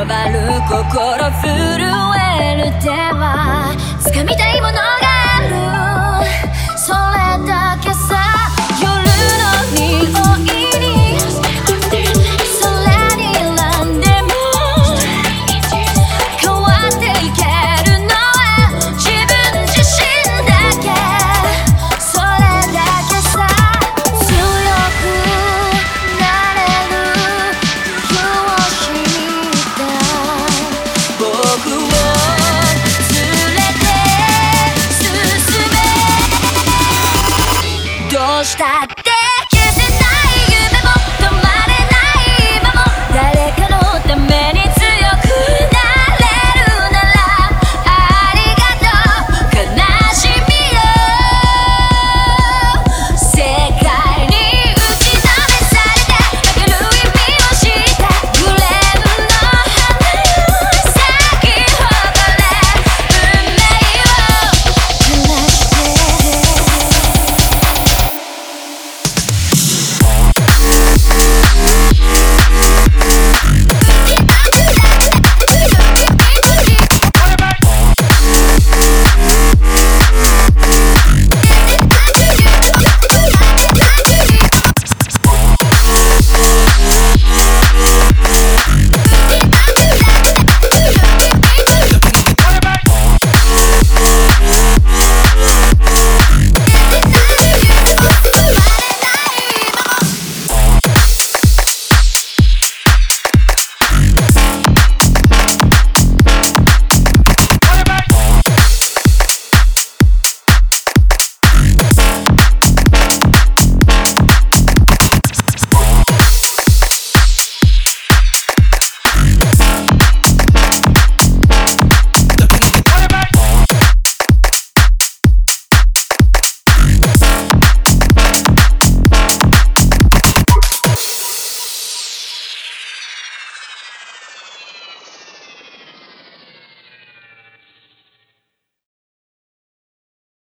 回る心震える手は掴みたいものがある、それだけさ。夜の匂いにそれに選んでも変わっていけるのは自分自身だけ、それだけさ。強くなれる理由を知りたい。僕を連れて進め、どうしたって